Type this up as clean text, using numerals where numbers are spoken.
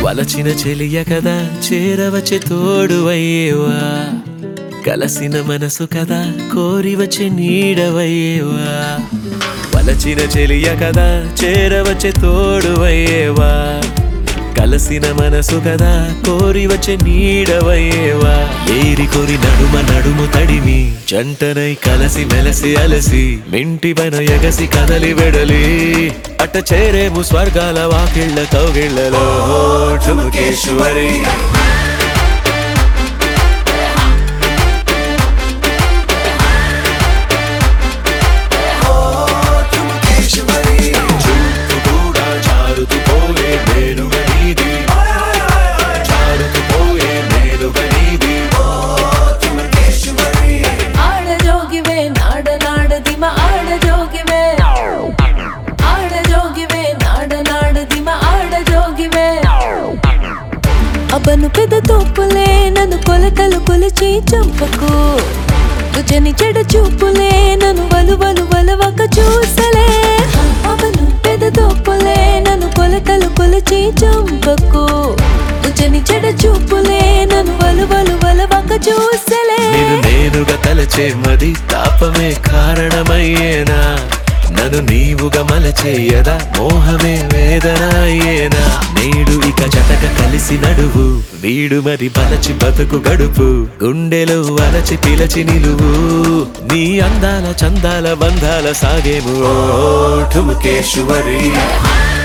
వలచిన చెలియ కదా చేరవచ్చే తోడువయ్యేవా కలసిన మనసు కదా కోరి వచ్చే నీడవయ్యేవా వలచిన చెలియ కదా చేరవచ్చే తోడువయ్యేవా కలసిన మనసు కదా కోరి వచ్చే నీడవయ్యేవా ఏరి కొరి నడుమ నడుము తడిమి జంటనై కలసి మెలసి అలసి మింటి పైన ఎగసి కదలి వెడలి అట్ట చేరేము స్వర్గాల వాకిళ్ళ కౌగిళ్ళలో ఠుమకేశ్వరి అబ్బను పెద్ద తోపులే నన్ను కొలతలు కొలిచి చంపకు తుజని చెడ చూపులే నన్ను వలువలు వలవక చూసలే అబ్బను పెద్ద తోపులే నన్ను కొలతలు కొలిచి చంపకు తుజని చెడ చూపులే నన్ను వలువలు వలవక చూసలే నేనుగా తలచే మది తాపమే కారణమయ్యేనా నన్ను నీవుగా మలచేయదా మోహమే వేదన అయ్యేనా నేడు ఇక జతక కలిసి నడువు వీడు మరి బలచి బతుకు గడుపు గుండెలో అలచి పిలచి నిలువు నీ అందాల చందాల బంధాల సాగేము ఠుమకేశ్వరి